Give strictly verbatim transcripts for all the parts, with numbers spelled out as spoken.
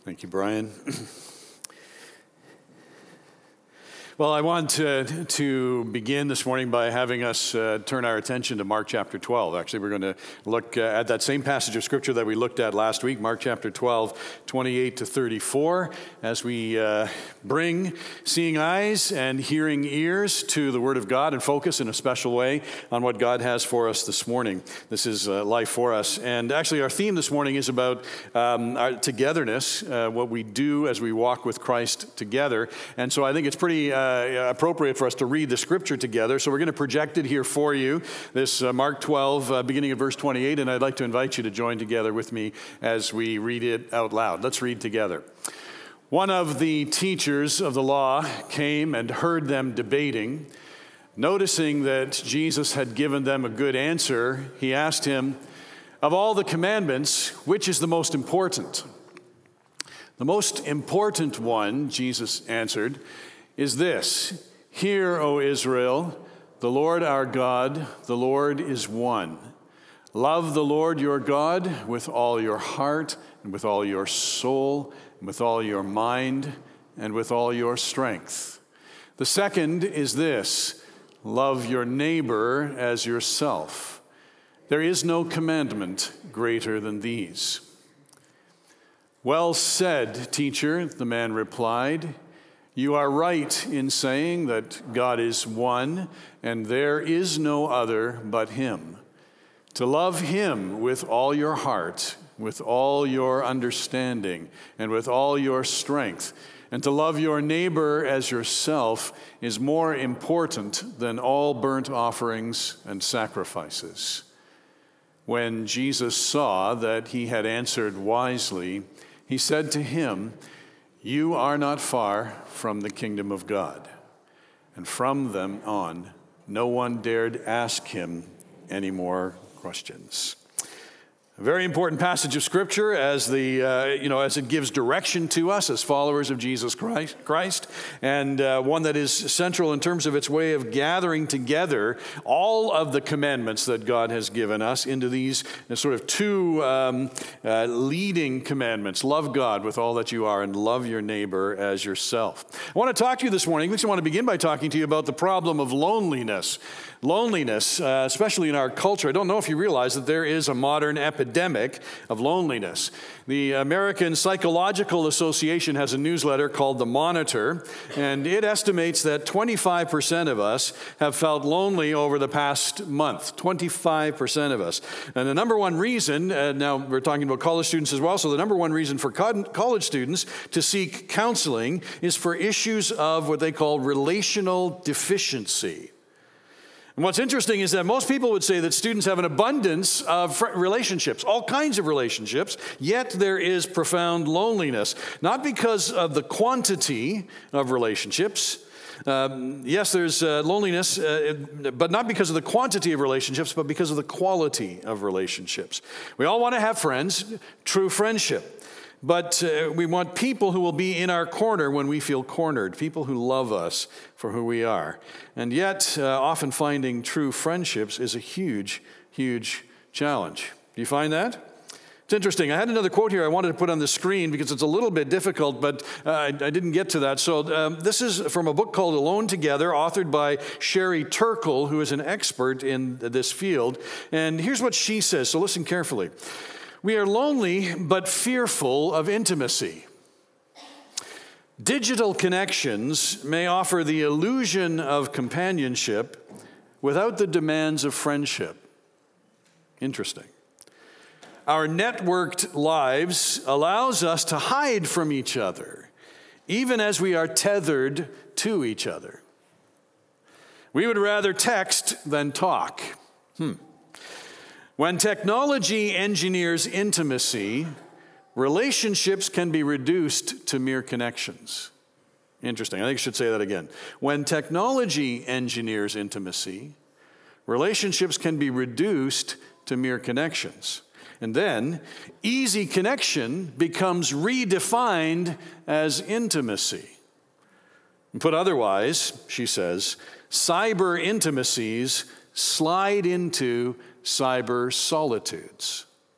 Thank you, Brian. Well, I want to, to begin this morning by having us uh, turn our attention to Mark chapter twelve. Actually, we're going to look uh, at that same passage of Scripture that we looked at last week, Mark chapter twelve, twenty-eight to thirty-four, as we uh, bring seeing eyes and hearing ears to the Word of God and focus in a special way on what God has for us this morning. This is uh, life for us. And actually, our theme this morning is about um, our togetherness, uh, what we do as we walk with Christ together. And so I think it's pretty uh, Uh, appropriate for us to read the scripture together. So we're going to project it here for you, this uh, Mark twelve, uh, beginning at verse twenty-eight, and I'd like to invite you to join together with me as we read it out loud. Let's read together. One of the teachers of the law came and heard them debating. Noticing that Jesus had given them a good answer, he asked him, "Of all the commandments, which is the most important?" "The most important one," Jesus answered, "is this, Hear, O Israel, the Lord our God, the Lord is one. Love the Lord your God with all your heart and with all your soul and with all your mind and with all your strength. The second is this, love your neighbor as yourself. There is no commandment greater than these." "Well said, teacher," the man replied. "You are right in saying that God is one, and there is no other but Him. To love Him with all your heart, with all your understanding, and with all your strength, and to love your neighbor as yourself is more important than all burnt offerings and sacrifices." When Jesus saw that he had answered wisely, he said to him, "You are not far from the kingdom of God." And from them on, no one dared ask him any more questions. A very important passage of Scripture as the uh, you know as it gives direction to us as followers of Jesus Christ, Christ and uh, one that is central in terms of its way of gathering together all of the commandments that God has given us into these uh, sort of two um, uh, leading commandments. Love God with all that you are and love your neighbor as yourself. I want to talk to you this morning. I want to begin by talking to you about the problem of loneliness. Loneliness, uh, especially in our culture. I don't know if you realize that there is a modern epidemic of loneliness. The American Psychological Association has a newsletter called The Monitor, and it estimates that twenty-five percent of us have felt lonely over the past month. twenty-five percent of us. And the number one reason, uh, now we're talking about college students as well, so the number one reason for co- college students to seek counseling is for issues of what they call relational deficiency. And what's interesting is that most people would say that students have an abundance of relationships, all kinds of relationships, yet there is profound loneliness. Not because of the quantity of relationships. Um, yes, there's uh, loneliness, uh, but not because of the quantity of relationships, but because of the quality of relationships. We all want to have friends, true friendship. But uh, we want people who will be in our corner when we feel cornered, people who love us for who we are. And yet, uh, often finding true friendships is a huge, huge challenge. Do you find that? It's interesting. I had another quote here I wanted to put on the screen because it's a little bit difficult, but uh, I, I didn't get to that. So um, this is from a book called Alone Together, authored by Sherry Turkle, who is an expert in this field. And here's what she says, so listen carefully. "We are lonely but fearful of intimacy. Digital connections may offer the illusion of companionship without the demands of friendship." Interesting. "Our networked lives allows us to hide from each other, even as we are tethered to each other. We would rather text than talk. Hmm. When technology engineers intimacy, relationships can be reduced to mere connections." Interesting. I think I should say that again. When technology engineers intimacy, relationships can be reduced to mere connections. And then, easy connection becomes redefined as intimacy. And put otherwise, she says, cyber intimacies slide into cyber solitudes.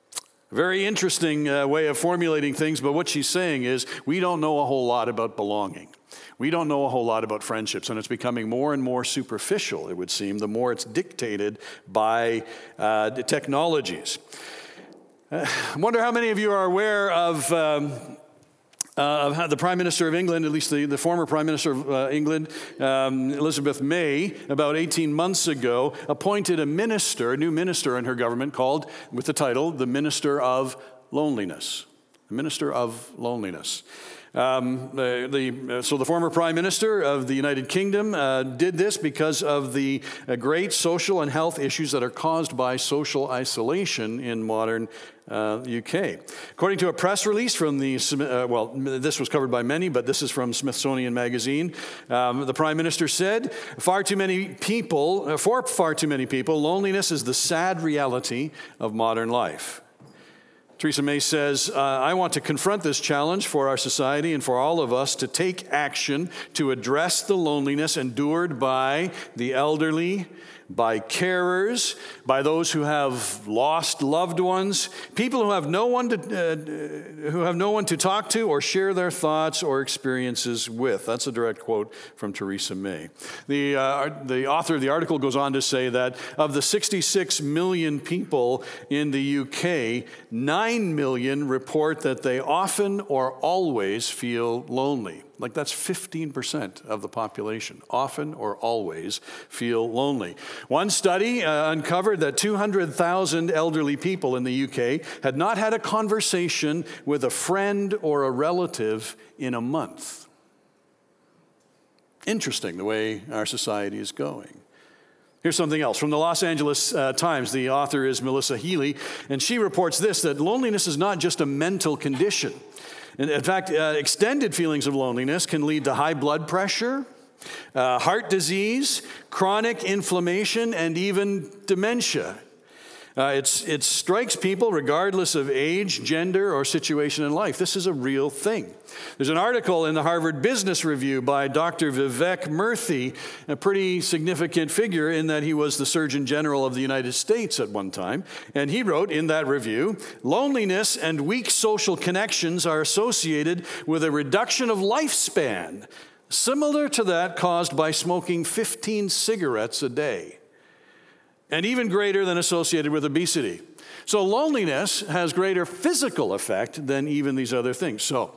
Very interesting uh, way of formulating things, but what she's saying is we don't know a whole lot about belonging. We don't know a whole lot about friendships, and it's becoming more and more superficial, it would seem, the more it's dictated by uh, the technologies. Uh, I wonder how many of you are aware of... Um, Uh, of how the Prime Minister of England, at least the, the former Prime Minister of uh, England, um, Elizabeth May, about eighteen months ago, appointed a minister, a new minister in her government called, with the title, the Minister of Loneliness. The Minister of Loneliness. Um, the, the, so the former Prime Minister of the United Kingdom uh, did this because of the uh, great social and health issues that are caused by social isolation in modern uh, U K. According to a press release from the, uh, well, this was covered by many, but this is from Smithsonian Magazine. Um, the Prime Minister said, far too many people, uh, for far too many people, loneliness is the sad reality of modern life. Theresa May says, uh, I want to confront this challenge for our society and for all of us to take action to address the loneliness endured by the elderly, by carers, by those who have lost loved ones, people who have no one to uh, who have no one to talk to or share their thoughts or experiences with. That's a direct quote from Theresa May. The uh, the author of the article goes on to say that of the sixty-six million people in the U K, nine million report that they often or always feel lonely. Like that's fifteen percent of the population, often or always feel lonely. One study uh, uncovered that two hundred thousand elderly people in the U K had not had a conversation with a friend or a relative in a month. Interesting the way our society is going. Here's something else. From the Los Angeles uh, Times, the author is Melissa Healy, and she reports this, that loneliness is not just a mental condition. In fact, uh, extended feelings of loneliness can lead to high blood pressure, uh, heart disease, chronic inflammation, and even dementia. Uh, it's, it strikes people regardless of age, gender, or situation in life. This is a real thing. There's an article in the Harvard Business Review by Doctor Vivek Murthy, a pretty significant figure in that he was the Surgeon General of the United States at one time. And he wrote in that review, loneliness and weak social connections are associated with a reduction of lifespan, similar to that caused by smoking fifteen cigarettes a day, and even greater than associated with obesity. So loneliness has greater physical effect than even these other things. So,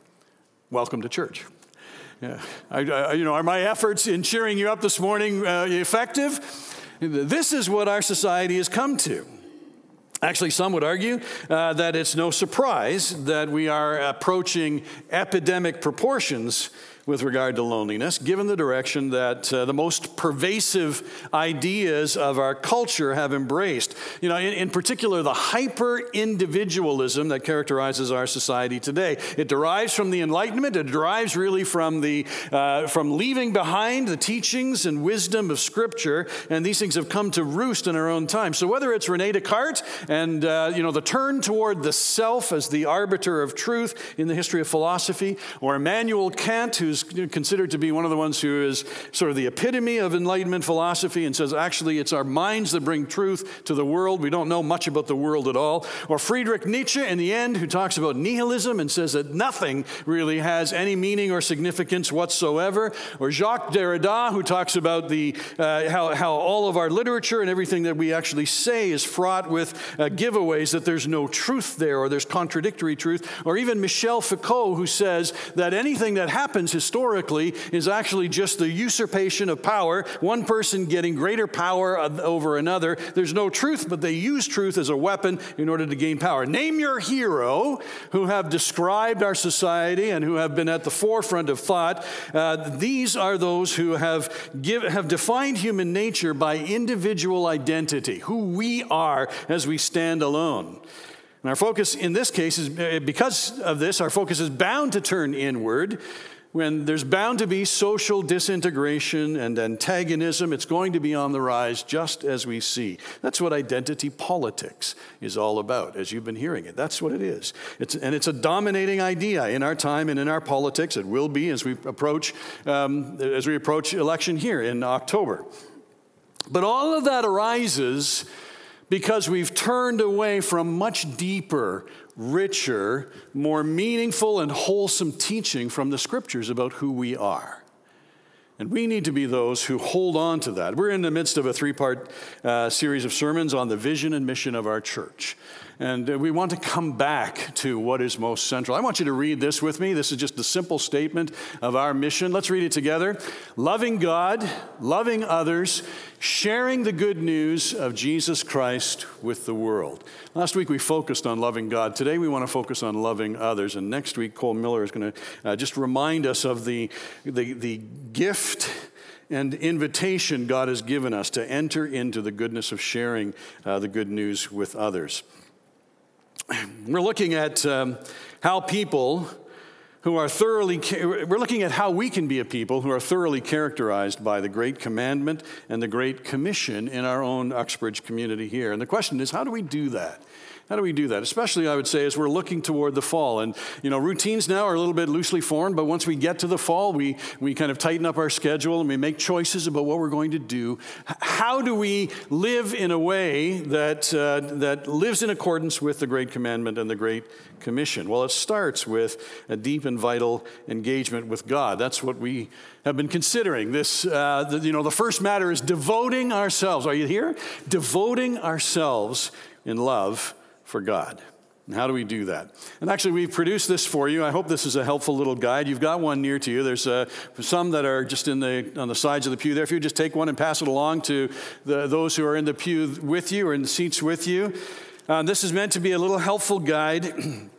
welcome to church. Yeah. I, I, you know, are my efforts in cheering you up this morning uh, effective? This is what our society has come to. Actually, some would argue uh, that it's no surprise that we are approaching epidemic proportions with regard to loneliness, given the direction that uh, the most pervasive ideas of our culture have embraced. You know, in, in particular, the hyper-individualism that characterizes our society today. It derives from the Enlightenment. It derives really from the uh, from leaving behind the teachings and wisdom of Scripture, and these things have come to roost in our own time. So whether it's René Descartes and uh, you know the turn toward the self as the arbiter of truth in the history of philosophy, or Immanuel Kant, who's considered to be one of the ones who is sort of the epitome of Enlightenment philosophy and says, actually, it's our minds that bring truth to the world. We don't know much about the world at all. Or Friedrich Nietzsche, in the end, who talks about nihilism and says that nothing really has any meaning or significance whatsoever. Or Jacques Derrida, who talks about the uh, how, how all of our literature and everything that we actually say is fraught with uh, giveaways, that there's no truth there, or there's contradictory truth. Or even Michel Foucault, who says that anything that happens historically is actually just the usurpation of power, one person getting greater power over another. There's no truth, but they use truth as a weapon in order to gain power. Name your hero who have described our society and who have been at the forefront of thought. Uh, these are those who have give, have defined human nature by individual identity, who we are as we stand alone. And our focus in this case is, because of this, our focus is bound to turn inward. When there's bound to be social disintegration and antagonism, it's going to be on the rise, just as we see. That's what identity politics is all about, as you've been hearing it. That's what it is. It's, and it's a dominating idea in our time and in our politics. It will be as we approach um, as we approach election here in October. But all of that arises because we've turned away from much deeper, richer, more meaningful and wholesome teaching from the Scriptures about who we are. And we need to be those who hold on to that. We're in the midst of a three-part uh, series of sermons on the vision and mission of our church. And uh, we want to come back to what is most central. I want you to read this with me. This is just a simple statement of our mission. Let's read it together. Loving God, loving others, sharing the good news of Jesus Christ with the world. Last week we focused on loving God. Today we want to focus on loving others. And next week Cole Miller is going to uh, just remind us of the, the, the gift and invitation God has given us to enter into the goodness of sharing uh, the good news with others. We're looking at um, how people who are thoroughly, we're looking at how we can be a people who are thoroughly characterized by the Great Commandment and the Great Commission in our own Uxbridge community here. And the question is, how do we do that? How do we do that? Especially, I would say, as we're looking toward the fall. And, you know, routines now are a little bit loosely formed, but once we get to the fall, we, we kind of tighten up our schedule and we make choices about what we're going to do. How do we live in a way that, uh, that lives in accordance with the Great Commandment and the Great Commission? Well, it starts with a deep and vital engagement with God. That's what we have been considering. This, uh, the, you know, the first matter is devoting ourselves. Are you here? Devoting ourselves in love for God. And how do we do that? And actually, we've produced this for you. I hope this is a helpful little guide. You've got one near to you. There's uh, some that are just in the on the sides of the pew there. If you just take one and pass it along to the, those who are in the pew with you or in the seats with you. Uh, this is meant to be a little helpful guide.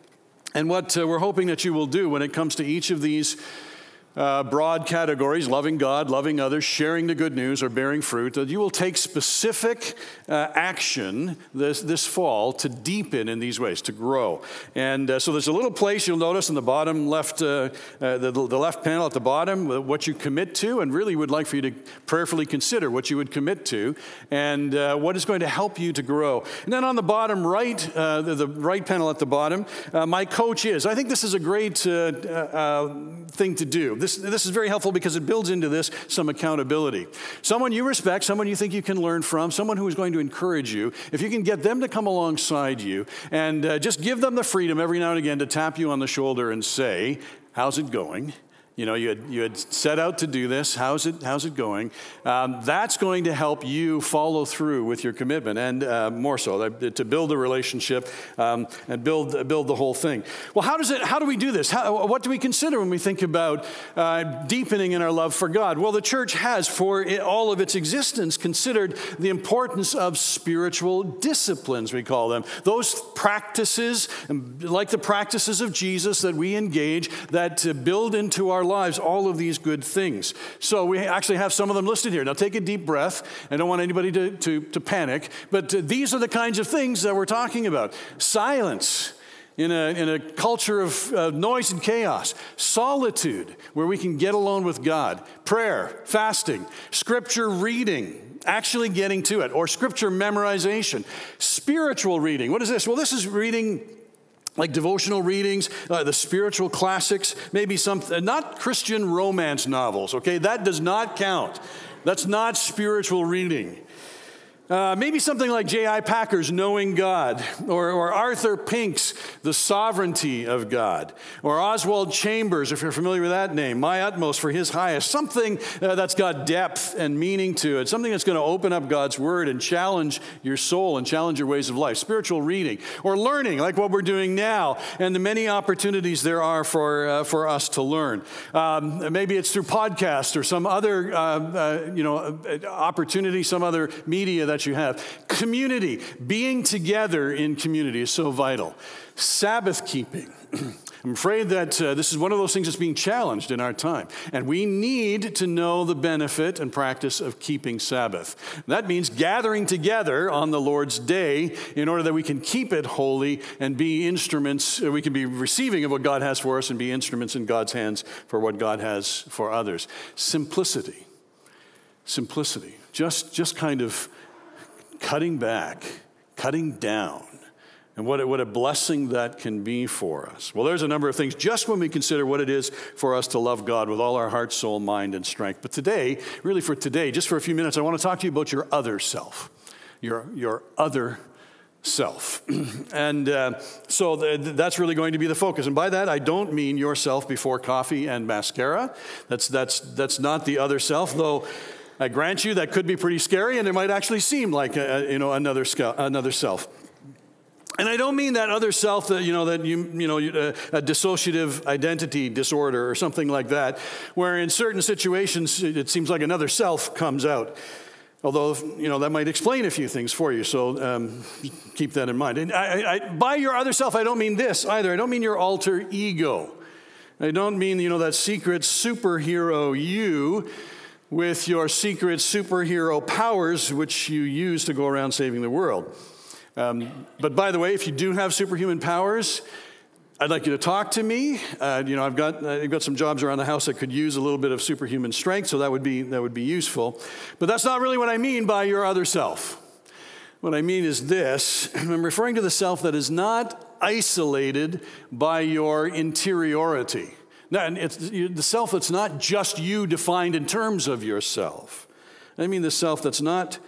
And what uh, we're hoping that you will do when it comes to each of these Uh, broad categories, loving God, loving others, sharing the good news, or bearing fruit, that you will take specific uh, action this, this fall to deepen in these ways, to grow. And uh, so there's a little place you'll notice in the bottom left, uh, uh, the, the left panel at the bottom, what you commit to, and really would like for you to prayerfully consider what you would commit to and uh, what is going to help you to grow. And then on the bottom right, uh, the, the right panel at the bottom, uh, my coach is. I think this is a great uh, uh, thing to do. This, this is very helpful because it builds into this some accountability. Someone you respect, someone you think you can learn from, someone who is going to encourage you. If you can get them to come alongside you and uh, just give them the freedom every now and again to tap you on the shoulder and say, "How's it going? You know, you had, you had set out to do this. How's it, how's it going?" Um, that's going to help you follow through with your commitment, and uh, more so, uh, to build a relationship um, and build build the whole thing. Well, how does it? How do we do this? How, what do we consider when we think about uh, deepening in our love for God? Well, the church has, for it, all of its existence, considered the importance of spiritual disciplines, we call them. Those practices, like the practices of Jesus that we engage, that uh, build into our lives all of these good things. So we actually have some of them listed here. Now take a deep breath. I don't want anybody to, to, to panic, but uh, these are the kinds of things that we're talking about. Silence in a, in a culture of uh, noise and chaos. Solitude, where we can get alone with God. Prayer, fasting, scripture reading, actually getting to it, or scripture memorization. Spiritual reading. What is this? Well, this is reading like devotional readings, uh, the spiritual classics, maybe some, uh, not Christian romance novels, okay? That does not count. That's not spiritual reading. Uh, maybe something like J I Packer's Knowing God, or, or Arthur Pink's The Sovereignty of God, or Oswald Chambers, if you're familiar with that name, My Utmost for His Highest, something uh, that's got depth and meaning to it, something that's going to open up God's Word and challenge your soul and challenge your ways of life. Spiritual reading, or learning, like what we're doing now, and the many opportunities there are for uh, for us to learn. Um, maybe it's through podcasts or some other uh, uh, you know opportunity, some other media that you have. Community, being together in community is so vital. Sabbath keeping. I'm afraid that uh, this is one of those things that's being challenged in our time. And we need to know the benefit and practice of keeping Sabbath. That means gathering together on the Lord's day in order that we can keep it holy and be instruments, we can be receiving of what God has for us and be instruments in God's hands for what God has for others. Simplicity. Simplicity. Just, just kind of cutting back, cutting down, and what a, what a blessing that can be for us. Well, there's a number of things just when we consider what it is for us to love God with all our heart, soul, mind, and strength. But today, really for today, just for a few minutes, I want to talk to you about your other self. your, your other self. And uh, so the, that's really going to be the focus. And by that, I don't mean yourself before coffee and mascara. That's, that's, that's not the other self, though I grant you that could be pretty scary, and it might actually seem like a, you know, another, another self. And I don't mean that other self that, you know, that you, you know, a, a dissociative identity disorder or something like that, where in certain situations it seems like another self comes out. Although, you know, that might explain a few things for you, so um, keep that in mind. And I, I, by your other self, I don't mean this either. I don't mean your alter ego. I don't mean, you know, that secret superhero you with your secret superhero powers, which you use to go around saving the world. Um, but by the way, if you do have superhuman powers, I'd like you to talk to me. Uh, you know, I've got I've got some jobs around the house that could use a little bit of superhuman strength, so that would be that would be useful. But that's not really what I mean by your other self. What I mean is this: I'm referring to the self that is not isolated by your interiority. Now, it's the self that's not just you defined in terms of yourself. I mean the self that's not.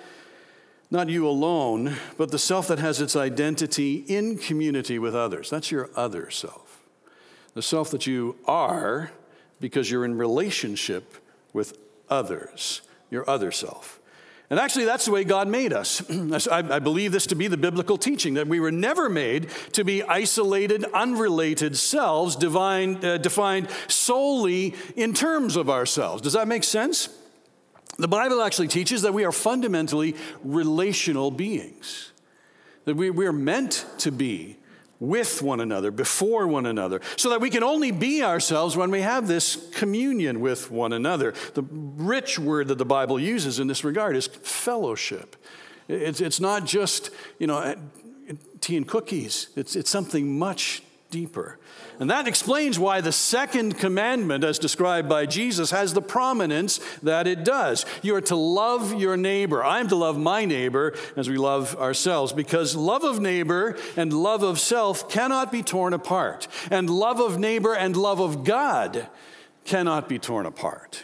Not you alone, but the self that has its identity in community with others. That's your other self. The self that you are because you're in relationship with others, your other self. And actually, that's the way God made us. I believe this to be the biblical teaching, that we were never made to be isolated, unrelated selves, divine, uh, defined solely in terms of ourselves. Does that make sense? The Bible actually teaches that we are fundamentally relational beings, that we, we are meant to be with one another, before one another, so that we can only be ourselves when we have this communion with one another. The rich word that the Bible uses in this regard is fellowship. It's, it's not just, you know, tea and cookies. It's, it's something much deeper. And that explains why the second commandment, as described by Jesus, has the prominence that it does. You are to love your neighbor. I am to love my neighbor as we love ourselves, because love of neighbor and love of self cannot be torn apart. And love of neighbor and love of God cannot be torn apart.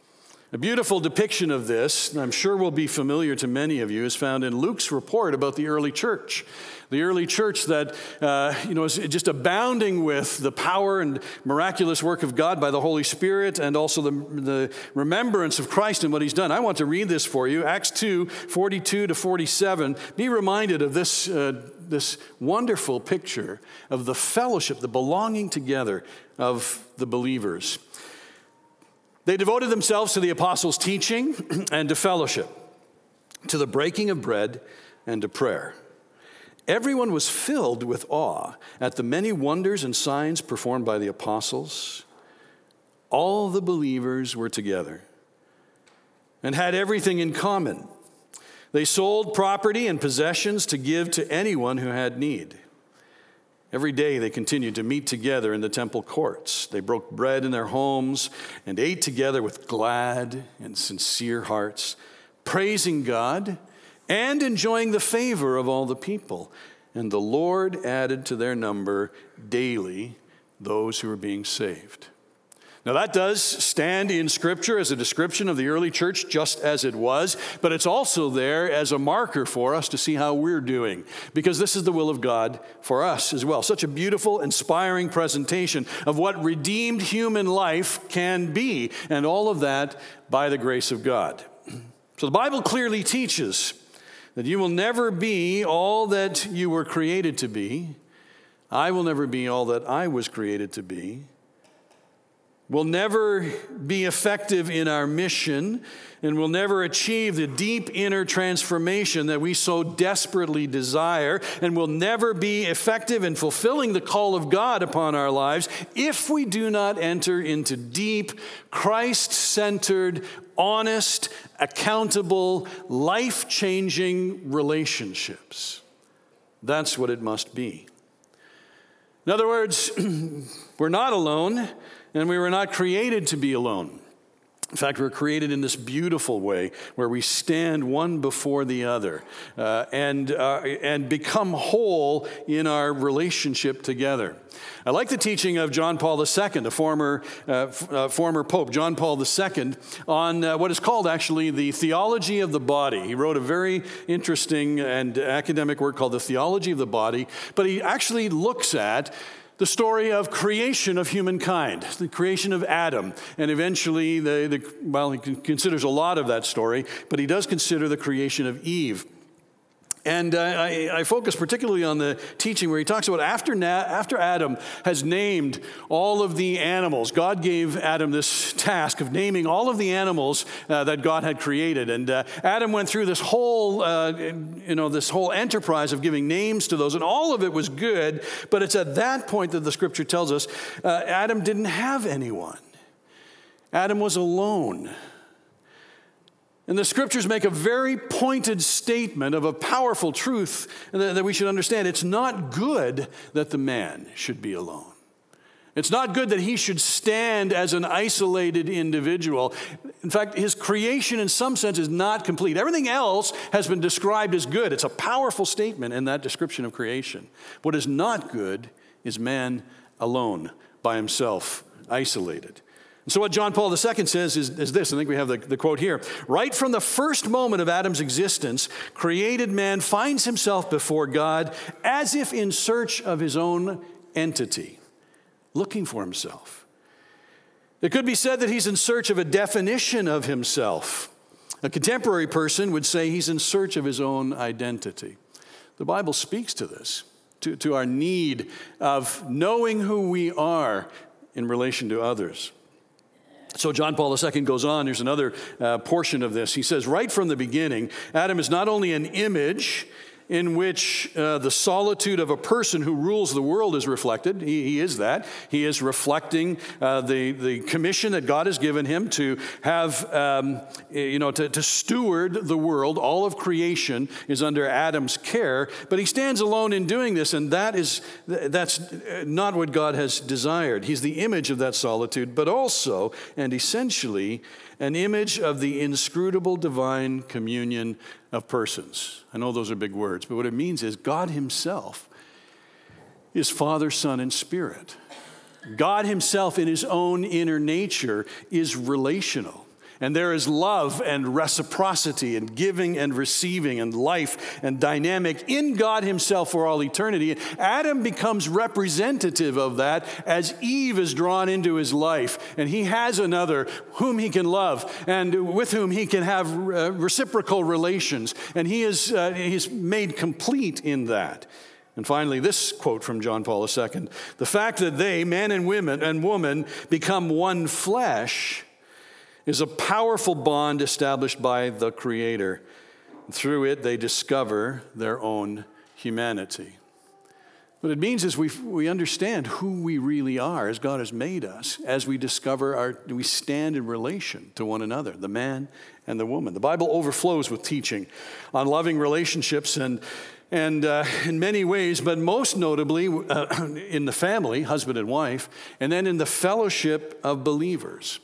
A beautiful depiction of this, and I'm sure will be familiar to many of you, is found in Luke's report about the early church. The early church that uh, you know is just abounding with the power and miraculous work of God by the Holy Spirit, and also the, the remembrance of Christ and what He's done. I want to read this for you, Acts two, forty-two to forty-seven. Be reminded of this, uh, this wonderful picture of the fellowship, the belonging together of the believers. They devoted themselves to the apostles' teaching and to fellowship, to the breaking of bread and to prayer. Everyone was filled with awe at the many wonders and signs performed by the apostles. All the believers were together and had everything in common. They sold property and possessions to give to anyone who had need. Every day they continued to meet together in the temple courts. They broke bread in their homes and ate together with glad and sincere hearts, praising God and enjoying the favor of all the people. And the Lord added to their number daily those who were being saved. Now that does stand in Scripture as a description of the early church just as it was, but it's also there as a marker for us to see how we're doing, because this is the will of God for us as well. Such a beautiful, inspiring presentation of what redeemed human life can be, and all of that by the grace of God. So the Bible clearly teaches that you will never be all that you were created to be. I will never be all that I was created to be. We'll never be effective in our mission, and we'll never achieve the deep inner transformation that we so desperately desire, and we'll never be effective in fulfilling the call of God upon our lives if we do not enter into deep, Christ-centered, honest, accountable, life-changing relationships. That's what it must be. In other words, we're not alone, and we were not created to be alone. In fact, we're created in this beautiful way where we stand one before the other uh, and, uh, and become whole in our relationship together. I like the teaching of John Paul the Second, a former, uh, f- uh, former Pope, John Paul the Second, on uh, what is called actually the theology of the body. He wrote a very interesting and academic work called The Theology of the Body, but he actually looks at the story of creation of humankind, the creation of Adam, and eventually, the, the well, he considers a lot of that story, but he does consider the creation of Eve. And uh, I, I focus particularly on the teaching where he talks about after, Na- after Adam has named all of the animals, God gave Adam this task of naming all of the animals uh, that God had created. And uh, Adam went through this whole, uh, you know, this whole enterprise of giving names to those, and all of it was good. But it's at that point that the Scripture tells us uh, Adam didn't have anyone. Adam was alone. And the Scriptures make a very pointed statement of a powerful truth that we should understand. It's not good that the man should be alone. It's not good that he should stand as an isolated individual. In fact, his creation in some sense is not complete. Everything else has been described as good. It's a powerful statement in that description of creation. What is not good is man alone, by himself, isolated. And so what John Paul the Second says is, is this. I think we have the, the quote here. Right from the first moment of Adam's existence, created man finds himself before God as if in search of his own entity, looking for himself. It could be said that he's in search of a definition of himself. A contemporary person would say he's in search of his own identity. The Bible speaks to this, to, to our need of knowing who we are in relation to others. So John Paul the Second goes on. There's another uh, portion of this. He says, right from the beginning, Adam is not only an image in which uh, the solitude of a person who rules the world is reflected. He, he is that. He is reflecting uh, the, the commission that God has given him to have, um, you know, to, to steward the world. All of creation is under Adam's care, but he stands alone in doing this, and that is that's not what God has desired. He's the image of that solitude, but also and essentially an image of the inscrutable divine communion of persons. I know those are big words, but what it means is God himself is Father, Son, and Spirit. God himself in his own inner nature is relational. And there is love and reciprocity and giving and receiving and life and dynamic in God himself for all eternity. Adam becomes representative of that as Eve is drawn into his life. And he has another whom he can love and with whom he can have uh, reciprocal relations. And he is uh, he's made complete in that. And finally, this quote from John Paul the Second. The fact that they, man and women and woman, become one flesh is a powerful bond established by the Creator. Through it, they discover their own humanity. What it means is we we understand who we really are as God has made us, as we discover our, we stand in relation to one another, the man and the woman. The Bible overflows with teaching on loving relationships and And uh, in many ways, but most notably uh, in the family, husband and wife, and then in the fellowship of believers.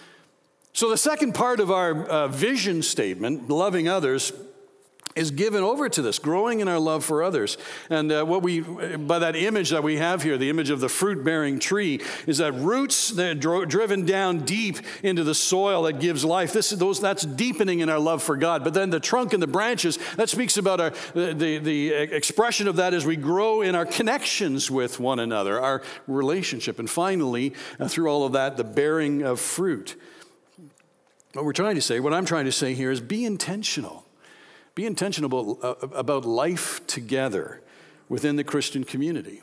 So the second part of our uh, vision statement, loving others, is given over to this, growing in our love for others. And uh, what we, by that image that we have here, the image of the fruit-bearing tree, is that roots that are dro- driven down deep into the soil that gives life. This, those, that's deepening in our love for God. But then the trunk and the branches, that speaks about our, the, the, the expression of that as we grow in our connections with one another, our relationship. And finally, uh, through all of that, the bearing of fruit. What we're trying to say, what I'm trying to say here is be intentional. Be intentional about, uh, about life together within the Christian community.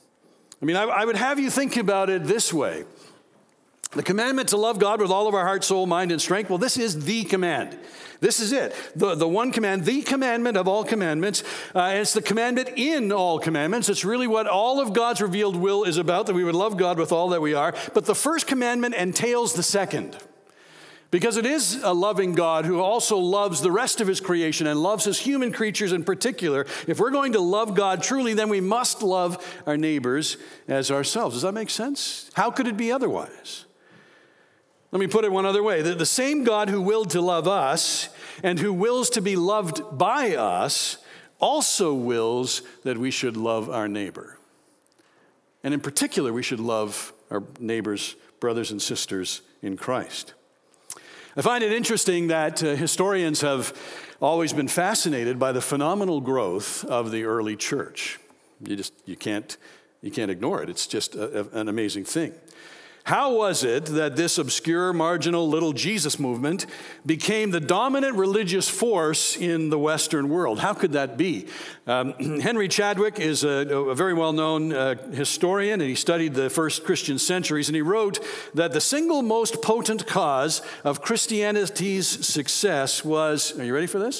I mean, I, I would have you think about it this way. The commandment to love God with all of our heart, soul, mind, and strength, well, this is the command. This is it. The, the one command, the commandment of all commandments. Uh, it's the commandment in all commandments. It's really what all of God's revealed will is about, that we would love God with all that we are. But the first commandment entails the second. Because it is a loving God who also loves the rest of his creation and loves his human creatures in particular. If we're going to love God truly, then we must love our neighbors as ourselves. Does that make sense? How could it be otherwise? Let me put it one other way. The, the same God who willed to love us and who wills to be loved by us also wills that we should love our neighbor. And in particular, we should love our neighbors, brothers and sisters in Christ. I find it interesting that uh, historians have always been fascinated by the phenomenal growth of the early church. You just you can't you can't ignore it. It's just a, a, an amazing thing. How was it that this obscure, marginal little Jesus movement became the dominant religious force in the Western world? How could that be? Um, Henry Chadwick is a, a very well-known uh, historian, and he studied the first Christian centuries, and he wrote that the single most potent cause of Christianity's success was, are you ready for this?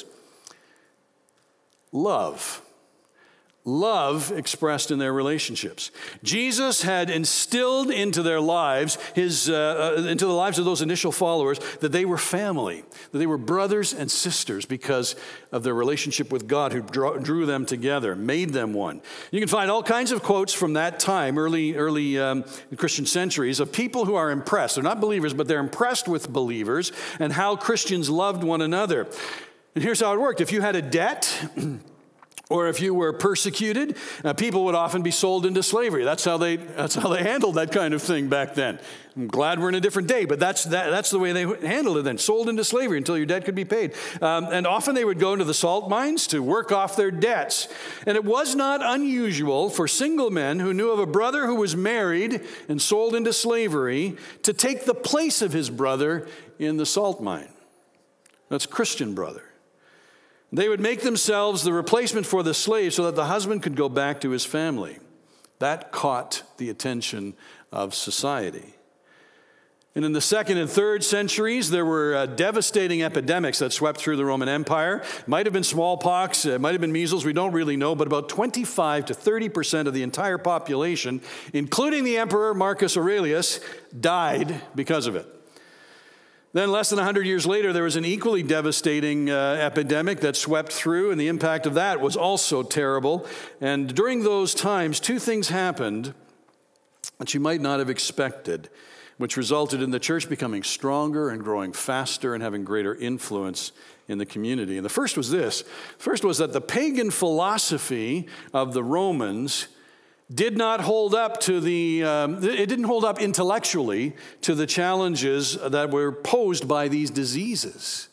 Love. Love expressed in their relationships. Jesus had instilled into their lives, his, uh, uh, into the lives of those initial followers, that they were family, that they were brothers and sisters because of their relationship with God who drew, drew them together, made them one. You can find all kinds of quotes from that time, early, early um, Christian centuries, of people who are impressed. They're not believers, but they're impressed with believers and how Christians loved one another. And here's how it worked. If you had a debt, or if you were persecuted, uh, people would often be sold into slavery. That's how they that's how they handled that kind of thing back then. I'm glad we're in a different day, but that's that, that's the way they handled it then. Sold into slavery until your debt could be paid. Um, and often they would go into the salt mines to work off their debts. And it was not unusual for single men who knew of a brother who was married and sold into slavery to take the place of his brother in the salt mine. That's Christian brother. They would make themselves the replacement for the slave so that the husband could go back to his family. That caught the attention of society. And in the second and third centuries, there were uh, devastating epidemics that swept through the Roman Empire. It might have been smallpox, it might have been measles, we don't really know, but about twenty-five to thirty percent of the entire population, including the emperor Marcus Aurelius, died because of it. Then less than one hundred years later, there was an equally devastating uh, epidemic that swept through, and the impact of that was also terrible. And during those times, two things happened that you might not have expected, which resulted in the church becoming stronger and growing faster and having greater influence in the community. And the first was this. The first was that the pagan philosophy of the Romans did not hold up to the, um, it didn't hold up intellectually to the challenges that were posed by these diseases.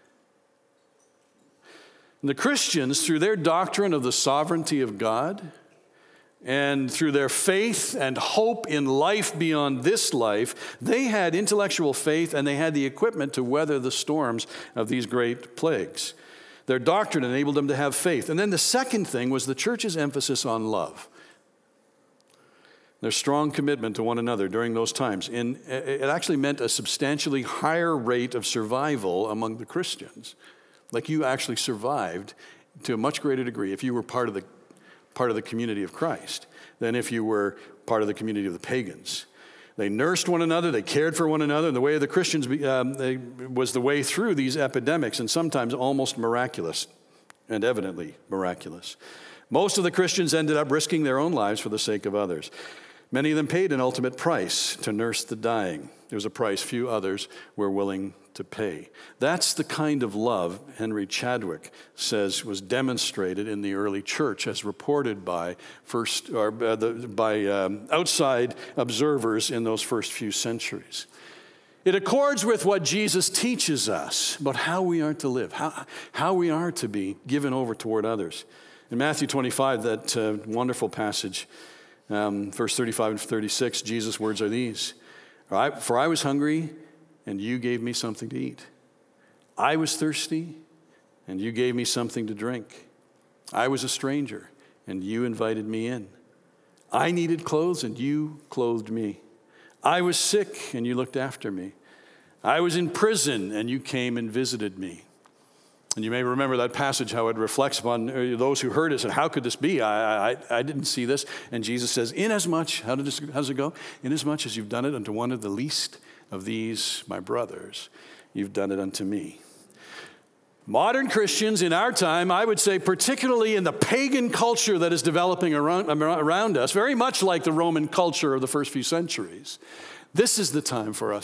And the Christians, through their doctrine of the sovereignty of God, and through their faith and hope in life beyond this life, they had intellectual faith and they had the equipment to weather the storms of these great plagues. Their doctrine enabled them to have faith. And then the second thing was the church's emphasis on love. Their strong commitment to one another during those times. And it actually meant a substantially higher rate of survival among the Christians. Like you actually survived to a much greater degree if you were part of the part of the community of Christ than if you were part of the community of the pagans. They nursed one another, they cared for one another, and the way of the Christians um, they, was the way through these epidemics, and sometimes almost miraculous, and evidently miraculous. Most of the Christians ended up risking their own lives for the sake of others. Many of them paid an ultimate price to nurse the dying. It was a price few others were willing to pay. That's the kind of love, Henry Chadwick says, was demonstrated in the early church as reported by first or uh, the, by um, outside observers in those first few centuries. It accords with what Jesus teaches us about how we are to live, how, how we are to be given over toward others. In Matthew twenty-five, that uh, wonderful passage, Um, verse thirty-five and thirty-six, Jesus' words are these. For I was hungry, and you gave me something to eat. I was thirsty, and you gave me something to drink. I was a stranger, and you invited me in. I needed clothes, and you clothed me. I was sick, and you looked after me. I was in prison, and you came and visited me. And you may remember that passage, how it reflects upon those who heard it and how could this be? I, I, I didn't see this. And Jesus says, inasmuch, how, did this, how does it go? Inasmuch as you've done it unto one of the least of these, my brothers, you've done it unto me. Modern Christians in our time, I would say, particularly in the pagan culture that is developing around, around us, very much like the Roman culture of the first few centuries, this is the time for us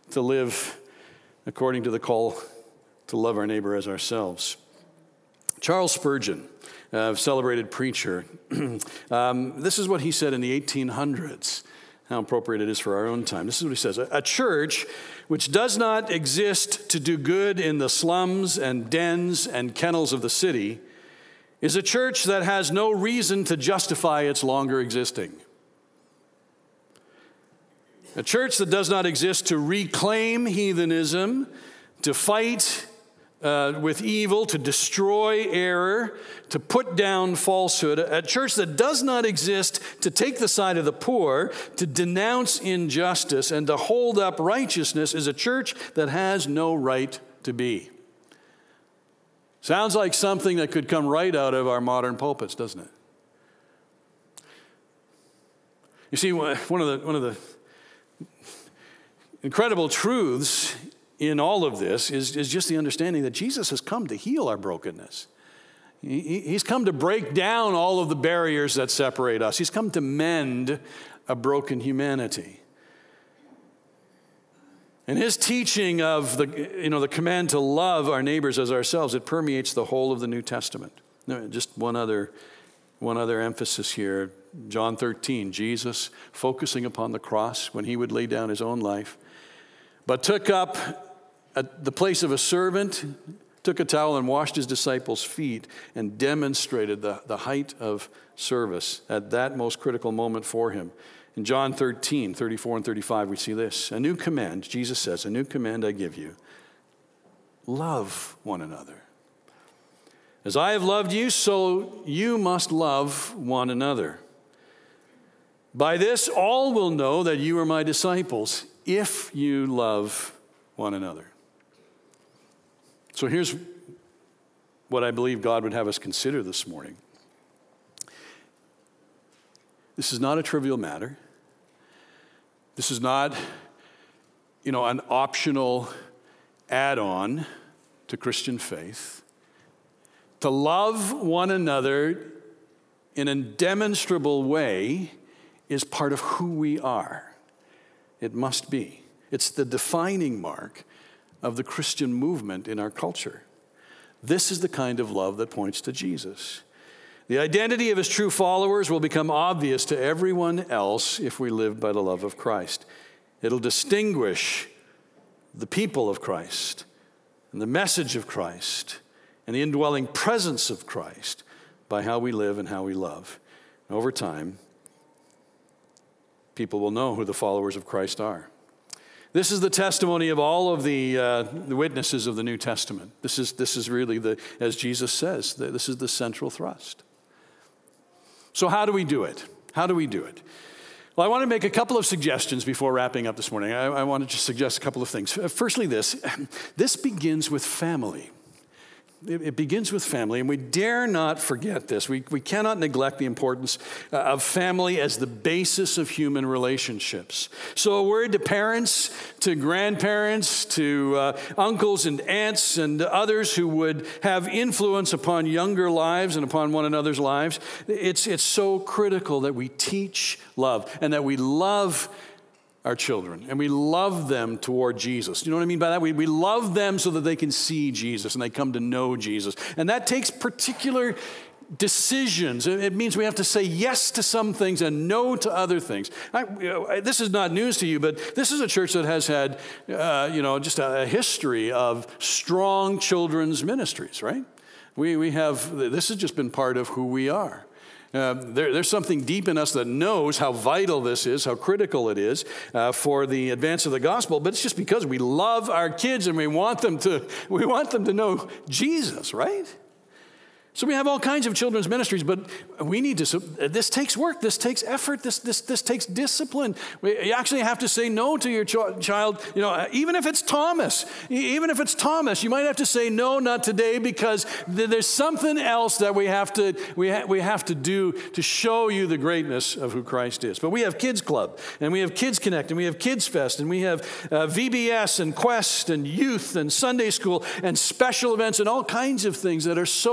to live according to the call to love our neighbor as ourselves. Charles Spurgeon, a celebrated preacher, um, this is what he said in the eighteen hundreds. How appropriate it is for our own time. This is what he says. A church which does not exist to do good in the slums and dens and kennels of the city is a church that has no reason to justify its longer existing. A church that does not exist to reclaim heathenism, to fight Uh, with evil, to destroy error, to put down falsehood. A church that does not exist to take the side of the poor, to denounce injustice, and to hold up righteousness is a church that has no right to be. Sounds like something that could come right out of our modern pulpits, doesn't it? You see, one of the, one of the incredible truths in all of this is, is just the understanding that Jesus has come to heal our brokenness. He, he's come to break down all of the barriers that separate us. He's come to mend a broken humanity. And his teaching of the, you know, the command to love our neighbors as ourselves, it permeates the whole of the New Testament. Just one other, one other emphasis here. John thirteen, Jesus focusing upon the cross when he would lay down his own life, but took up at the place of a servant, took a towel and washed his disciples' feet and demonstrated the, the height of service at that most critical moment for him. In John thirteen, thirty-four and thirty-five, we see this. A new command, Jesus says, a new command I give you. Love one another. As I have loved you, so you must love one another. By this, all will know that you are my disciples, if you love one another. So here's what I believe God would have us consider this morning. This is not a trivial matter. This is not, you know, an optional add-on to Christian faith. To love one another in a demonstrable way is part of who we are. It must be. It's the defining mark of the Christian movement in our culture. This is the kind of love that points to Jesus. The identity of his true followers will become obvious to everyone else if we live by the love of Christ. It'll distinguish the people of Christ and the message of Christ and the indwelling presence of Christ by how we live and how we love. And over time, people will know who the followers of Christ are. This is the testimony of all of the, uh, the witnesses of the New Testament. This is, this is really, the, as Jesus says, this is the central thrust. So how do we do it? How do we do it? Well, I want to make a couple of suggestions before wrapping up this morning. I, I want to just suggest a couple of things. Firstly, this. This begins with family. It begins with family, and we dare not forget this. We, we cannot neglect the importance of family as the basis of human relationships. So a word to parents, to grandparents, to uh, uncles and aunts and others who would have influence upon younger lives and upon one another's lives. It's, it's so critical that we teach love and that we love our children, and we love them toward Jesus. You know what I mean by that? We, we love them so that they can see Jesus and they come to know Jesus. And that takes particular decisions. It means we have to say yes to some things and no to other things. I, you know, this is not news to you, but this is a church that has had, uh, you know, just a, a history of strong children's ministries, right? We, we have, this has just been part of who we are. Uh, there, there's something deep in us that knows how vital this is, how critical it is uh, for the advance of the gospel. But it's just because we love our kids and we want them to, we want them to know Jesus, right? So we have all kinds of children's ministries, but we need to, this takes work, this takes effort, this this this takes discipline. We, you actually have to say no to your ch- child, you know, even if it's Thomas, even if it's Thomas, you might have to say no, not today, because th- there's something else that we have to, we, ha- we have to do to show you the greatness of who Christ is. But we have Kids Club, and we have Kids Connect, and we have Kids Fest, and we have uh, V B S and Quest and Youth and Sunday School and special events and all kinds of things that are so valuable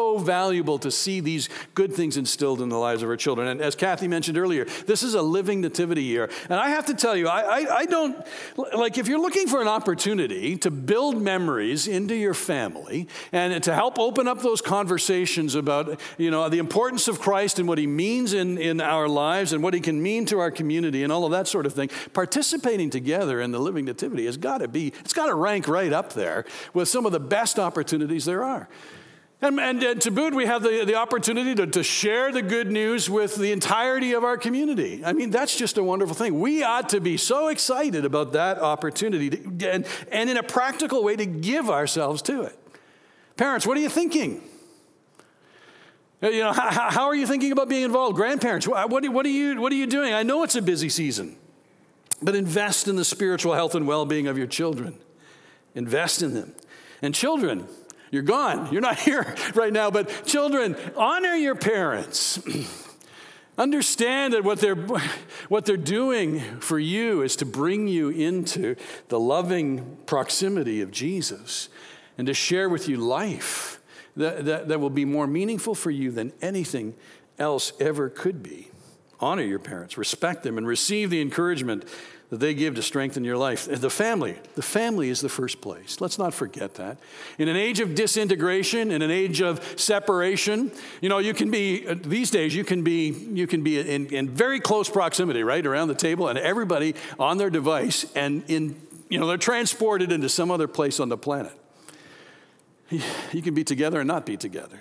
valuable to see these good things instilled in the lives of our children. And as Kathy mentioned earlier, this is a living nativity year. And I have to tell you, I, I, I don't, like if you're looking for an opportunity to build memories into your family and to help open up those conversations about, you know, the importance of Christ and what he means in, in our lives and what he can mean to our community and all of that sort of thing, participating together in the living nativity has got to be, it's got to rank right up there with some of the best opportunities there are. And, and, and to boot, we have the, the opportunity to, to share the good news with the entirety of our community. I mean, that's just a wonderful thing. We ought to be so excited about that opportunity to, and, and in a practical way to give ourselves to it. Parents, what are you thinking? You know, how, how are you thinking about being involved? Grandparents, what, what, what, are you, what are you doing? I know it's a busy season, but invest in the spiritual health and well-being of your children. Invest in them. And children, you're gone. You're not here right now, but children, honor your parents. Understand that what they're, what they're doing for you is to bring you into the loving proximity of Jesus and to share with you life that, that, that will be more meaningful for you than anything else ever could be. Honor your parents, respect them, and receive the encouragement that they give to strengthen your life. The family, the family is the first place. Let's not forget that. In an age of disintegration, in an age of separation, you know, you can be, these days, you can be you can be in, in very close proximity, right, around the table, and everybody on their device, and in, you know, they're transported into some other place on the planet. You can be together and not be together.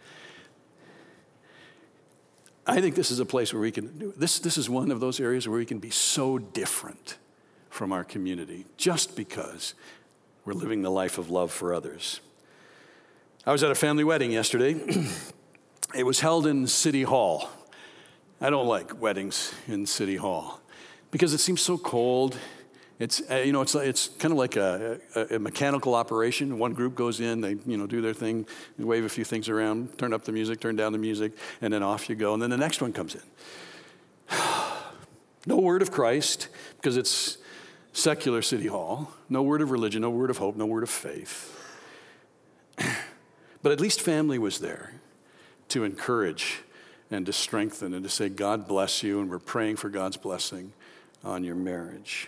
I think this is a place where we can, this, this is one of those areas where we can be so different from our community just because we're living the life of love for others. I was at a family wedding yesterday. It was held in City Hall. I don't like weddings in City Hall because it seems so cold. It's, uh, you know, it's it's kind of like a, a, a mechanical operation. One group goes in, they, you know, do their thing, wave a few things around, turn up the music, turn down the music, and then off you go. And then the next one comes in. No word of Christ, because it's secular City Hall. No word of religion, no word of hope, no word of faith. But at least family was there to encourage and to strengthen and to say, God bless you, and we're praying for God's blessing on your marriage.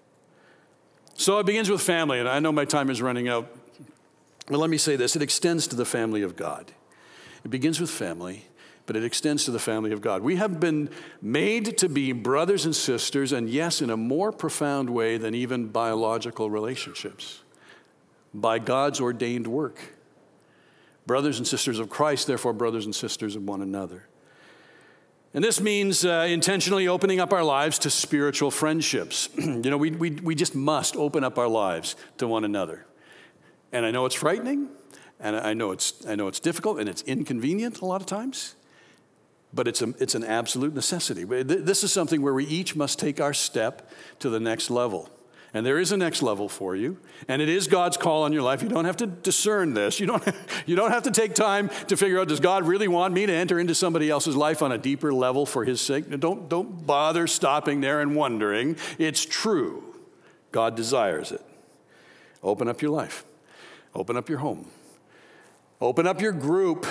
So it begins with family, and I know my time is running out, but let me say this. It extends to the family of God. It begins with family, but it extends to the family of God. We have been made to be brothers and sisters, and yes, in a more profound way than even biological relationships, by God's ordained work. Brothers and sisters of Christ, therefore brothers and sisters of one another. And this means uh, intentionally opening up our lives to spiritual friendships. You know, we, we, we just must open up our lives to one another. And I know it's frightening, and I know it's, I know it's difficult, and it's inconvenient a lot of times, but it's, a, it's an absolute necessity. This is something where we each must take our step to the next level. And there is a next level for you, and it is God's call on your life. You don't have to discern this. You don't, you don't have to take time to figure out, does God really want me to enter into somebody else's life on a deeper level for his sake? Don't, don't bother stopping there and wondering. It's true. God desires it. Open up your life. Open up your home. Open up your group.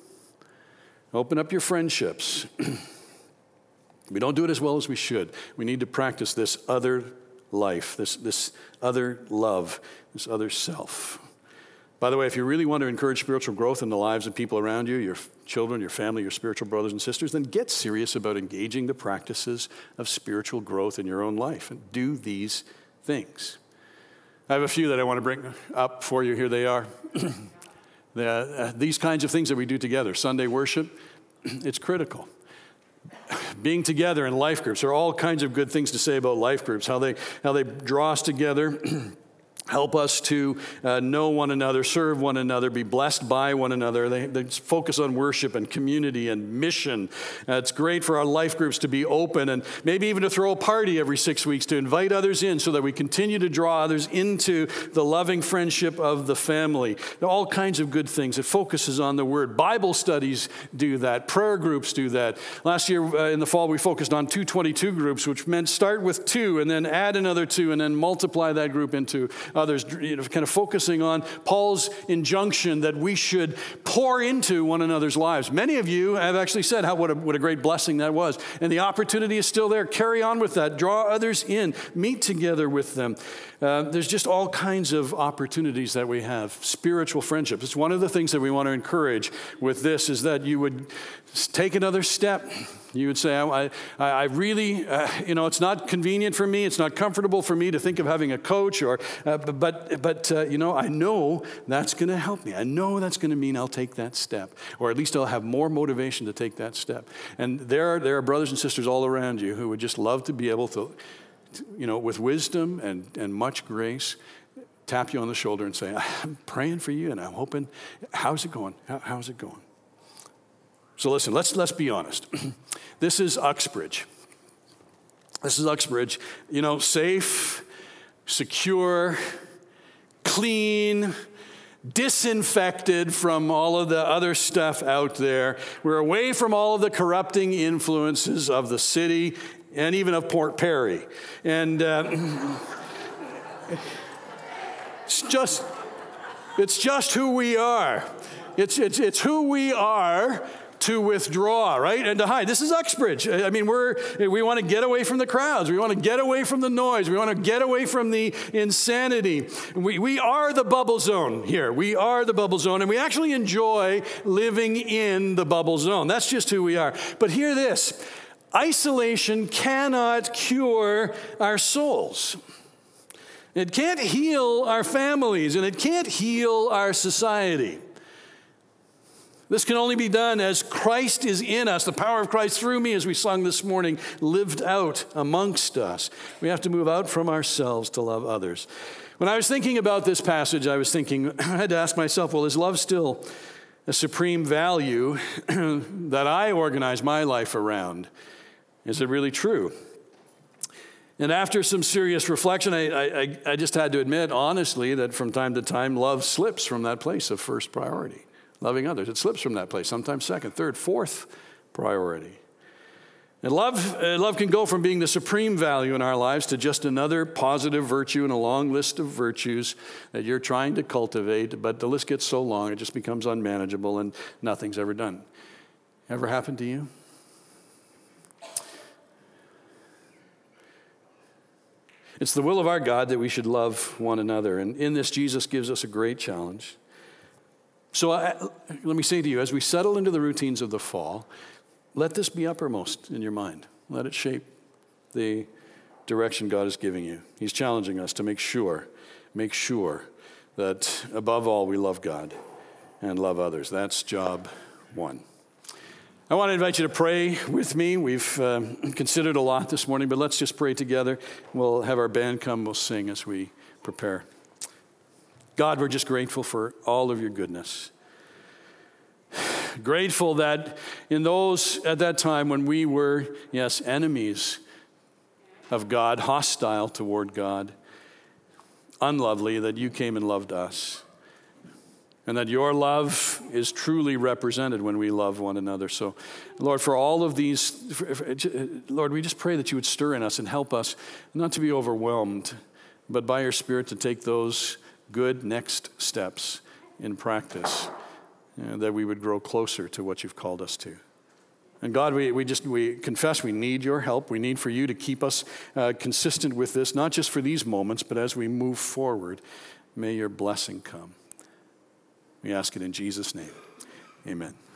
Open up your friendships. We don't do it as well as we should. We need to practice this other life, this, this other love, this other self. By the way, if you really want to encourage spiritual growth in the lives of people around you, your children, your family, your spiritual brothers and sisters, then get serious about engaging the practices of spiritual growth in your own life and do these things. I have a few that I want to bring up for you. Here they are. the, uh, these kinds of things that we do together. Sunday worship, it's critical. Being together in life groups. There are all kinds of good things to say about life groups, how they how they draw us together, help us to uh, know one another, serve one another, be blessed by one another. They, they focus on worship and community and mission. Uh, it's great for our life groups to be open and maybe even to throw a party every six weeks to invite others in so that we continue to draw others into the loving friendship of the family. All kinds of good things. It focuses on the Word. Bible studies do that. Prayer groups do that. Last year uh, in the fall, we focused on two twenty-two groups, which meant start with two and then add another two and then multiply that group into others, you know, kind of focusing on Paul's injunction that we should pour into one another's lives. Many of you have actually said how what a, what a great blessing that was. And the opportunity is still there. Carry on with that. Draw others in. Meet together with them. Uh, there's just all kinds of opportunities that we have. Spiritual friendships. It's one of the things that we want to encourage with this is that you would take another step. You would say, I, I, I really, uh, you know, it's not convenient for me. It's not comfortable for me to think of having a coach or, uh, but, but uh, you know, I know that's going to help me. I know that's going to mean I'll take that step, or at least I'll have more motivation to take that step. And there are, there are brothers and sisters all around you who would just love to be able to, you know, with wisdom and, and much grace, tap you on the shoulder and say, I'm praying for you and I'm hoping, how's it going? How, how's it going? So listen, let's let's be honest. This is Uxbridge. This is Uxbridge. You know, safe, secure, clean, disinfected from all of the other stuff out there. We're away from all of the corrupting influences of the city and even of Port Perry. And uh, it's just it's just who we are. It's it's it's who we are. To withdraw, right? And to hide. This is Uxbridge. I mean, we're, we want to get away from the crowds. We want to get away from the noise. We want to get away from the insanity. We, we are the bubble zone here. We are the bubble zone, and we actually enjoy living in the bubble zone. That's just who we are. But hear this. Isolation cannot cure our souls. It can't heal our families, and it can't heal our society. This can only be done as Christ is in us, the power of Christ through me, as we sung this morning, lived out amongst us. We have to move out from ourselves to love others. When I was thinking about this passage, I was thinking, I had to ask myself, well, is love still a supreme value that I organize my life around? Is it really true? And after some serious reflection, I, I, I just had to admit, honestly, that from time to time, love slips from that place of first priority. Loving others, it slips from that place, sometimes second, third, fourth priority. And love, uh, love can go from being the supreme value in our lives to just another positive virtue in a long list of virtues that you're trying to cultivate, but the list gets so long it just becomes unmanageable and nothing's ever done. Ever happened to you? It's the will of our God that we should love one another, and in this Jesus gives us a great challenge. So I, let me say to you, as we settle into the routines of the fall, let this be uppermost in your mind. Let it shape the direction God is giving you. He's challenging us to make sure, make sure that above all we love God and love others. That's job one. I want to invite you to pray with me. We've um, considered a lot this morning, but let's just pray together. We'll have our band come. We'll sing as we prepare. God, we're just grateful for all of your goodness. Grateful that in those, at that time when we were, yes, enemies of God, hostile toward God, unlovely, that you came and loved us. And that your love is truly represented when we love one another. So, Lord, for all of these, for, for, Lord, we just pray that you would stir in us and help us not to be overwhelmed, but by your Spirit to take those good next steps in practice, and that we would grow closer to what you've called us to. And God, we, we just we confess we need your help. We need for you to keep us uh, consistent with this, not just for these moments, but as we move forward, may your blessing come. We ask it in Jesus' name. Amen.